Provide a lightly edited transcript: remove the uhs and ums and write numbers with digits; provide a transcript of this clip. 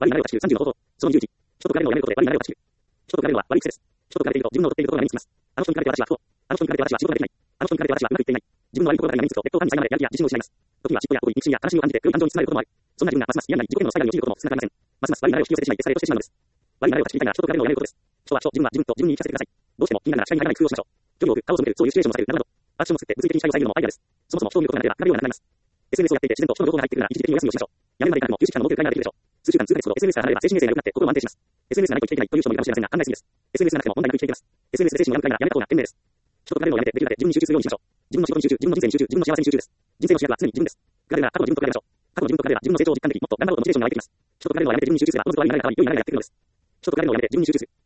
割に流れを断ち切る30の方法。その20時。人と比べるのをやめることで割に流れを断ち切る。人と比べるのは悪い癖です。人と比べていると自分の劣っているところが目につきます。あの人に比べて私は不幸。あの人に比べて私は仕事ができない。あの人に比べて私はうまくいっていない。自分の悪いところばかりが目につくと劣等感に苛まれやる気や自信を失います。時には嫉妬や怒り、憎しみや悲しみを感じて良い感情につながることもある。そんな自分がますます嫌な自己嫌悪のスパイラルに陥ることも少なくありません。ますます割に流れを引き寄せてしまいデスカレートしてしまうのです。割に流れを断ち切りたいなら人と比べるのをやめることです。人は人、自分は自分と自分に言い聞かせてください。どうしても気になるなら視界に入らない工夫をしましょう。距離を置く、顔を背ける、そういうシチュエーションをさせる、などなど。アクションを作って物理的に視界を遮るのもアイデアです。そもそも人を見ることがなければ比べるようなくなります。SNS をやっていて自然と人の情報が入ってくるなら一時的にお休みをしましょう。やめるまでいかなくても90時間の持っている会ができるでしょう。数週間数ヶ月ほど SNS から離れれば精神衛生が良くなって心も安定します。SNS がないと生きていけないという人もいるかもしれませんが、考えすぎです。SNS がなくても問題なく生きていけます。SNS で精神を病む会ならやめた方が賢明です。人と比べるのをやめてできるだけ自分に集中するようにしましょう。自分の仕事に集中、自分の人生に集中、自分の幸せに集中です。人生の主役は常に自分です。比べるなら過去の自分と比べましょう。過去の自分と比べれば自分の成長を実感でき、もっと頑張ろうとモチベーションが湧いてきます。人と比べるのをやめて自分に集中すれば、おのずと悪い流れが変わり、良い流れがやってくるのです。人と比べるのをやめて自分に集中する。